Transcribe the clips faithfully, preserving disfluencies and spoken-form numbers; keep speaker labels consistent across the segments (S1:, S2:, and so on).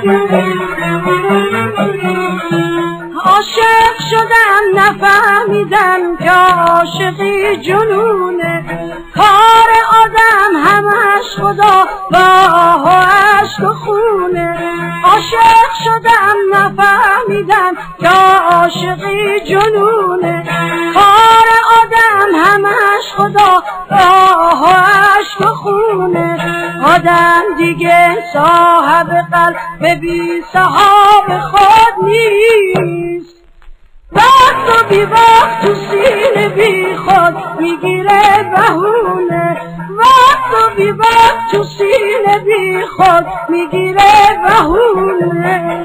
S1: عاشق شدم نفهمیدم که عاشقی جنونه، کار آدم همش خدا با عشق و خونه. عاشق شدم نفهمیدم که عاشقی جنونه، کار آدم همش خدا با عشق و خونه. آدم دیگه صاحب قلب بی صاحب خود نیست، وقت و بی وقت تو سینه بی خود میگیره بهونه، وقت و بی وقت تو سینه بی خود میگیره بهونه.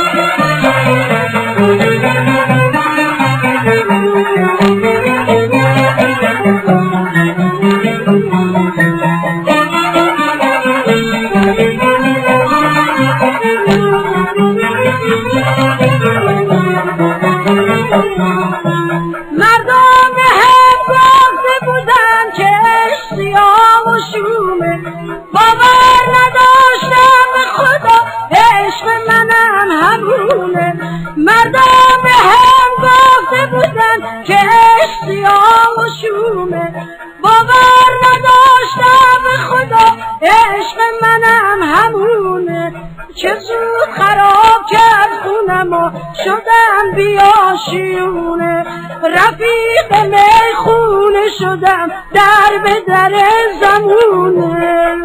S1: مردم به هم گفته بودن که عشق سیاه و شومه، باور نداشتم به خدا عشق منم همونه. مردم به هم گفته بودن که عشق سیاه و شومه، باور نداشتم به خدا عشق منم همونه. چه زود خراب کرد خونم و شدم بیاشیونه، رفیق میخونه شدم در به در زمونه.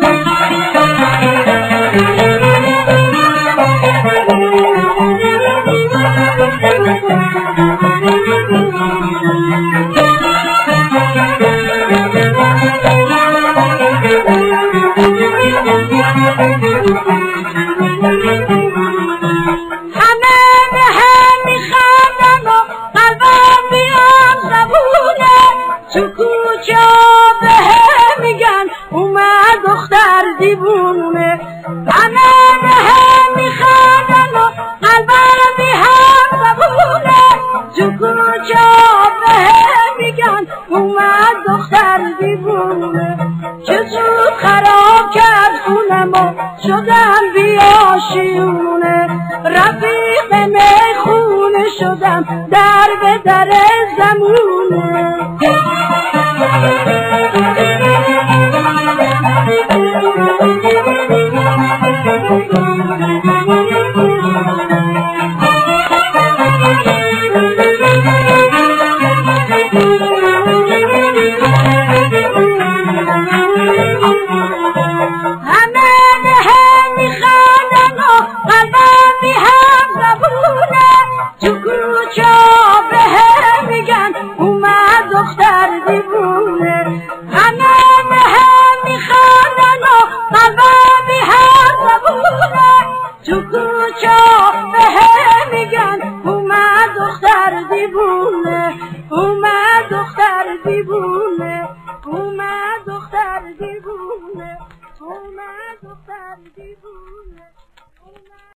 S1: همه به هم میخندن و قلبم میام زبونه، تو کوچه به هم میگن اومد دختر دیوونه. همه به هم میخندن و قلبم میام زبونه، تو کوچه به هم میگن اومد دختر دیوونه. چه زود خراب کرد خونم و شدم بیاشیونه، رفیق میخونه شدم در به در زمونه. اومد دختر دیوونه، اومد دختر دیوونه، اومد دختر دیوونه.